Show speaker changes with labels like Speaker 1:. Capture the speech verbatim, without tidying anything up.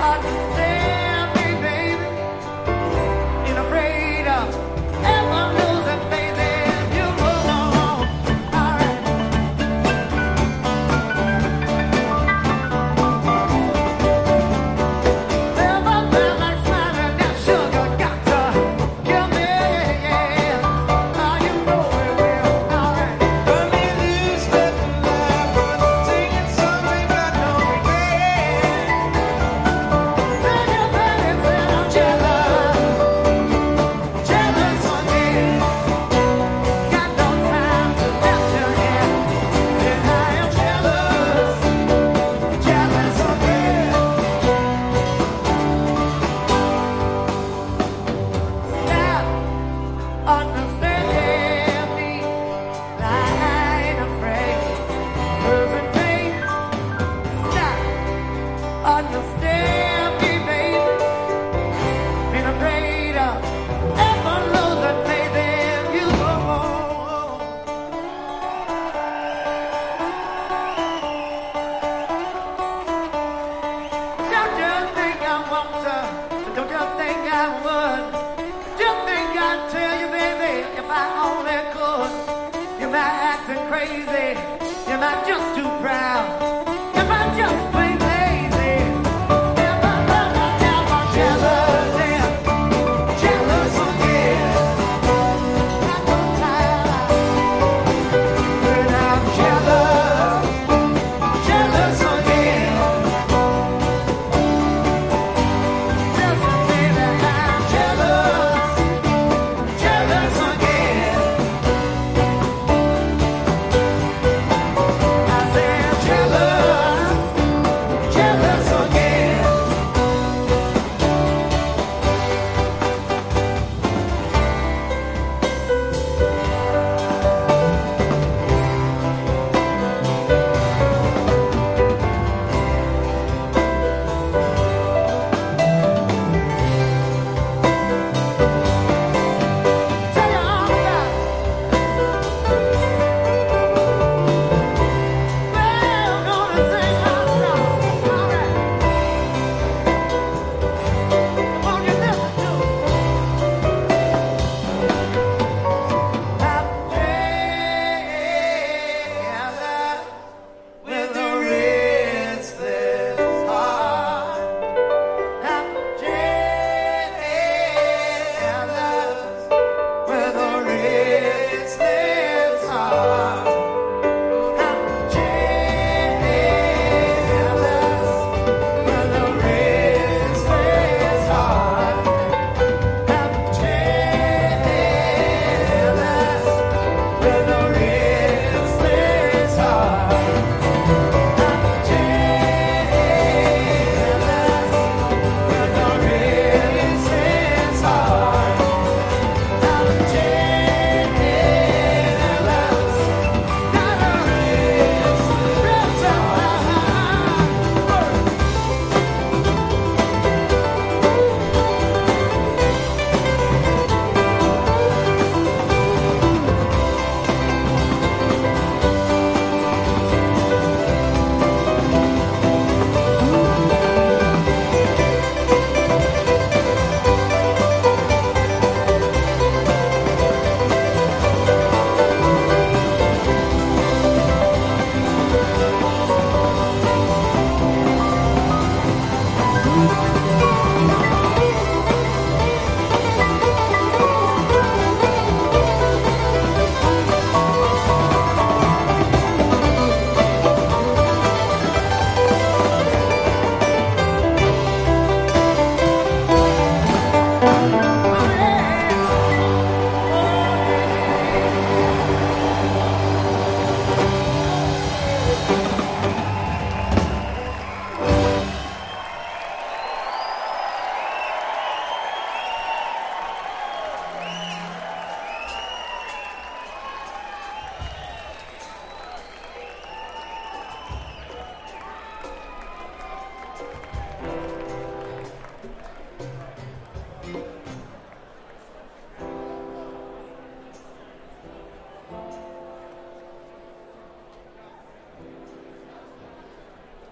Speaker 1: understand me, baby. Ain't afraid of ever losing faith in you. Oh, all right. Never felt like smiling, that sugar got to kill me, yeah. Oh, you know it will, all right.
Speaker 2: Run me loose, let the light run, singing songs ain't got no regret.
Speaker 1: Tell your baby that I'm jealous, jealous of me. Got no time to let you in, and I am jealous, jealous of me. Stop understanding me, I ain't afraid. Perfect face. Stop understand me, baby. Ain't afraid of ever losing faith in you. Don't just think I want to, don't just think I would. Just think I'd tell you, baby, if I only could. You're not acting crazy, you're not just too proud.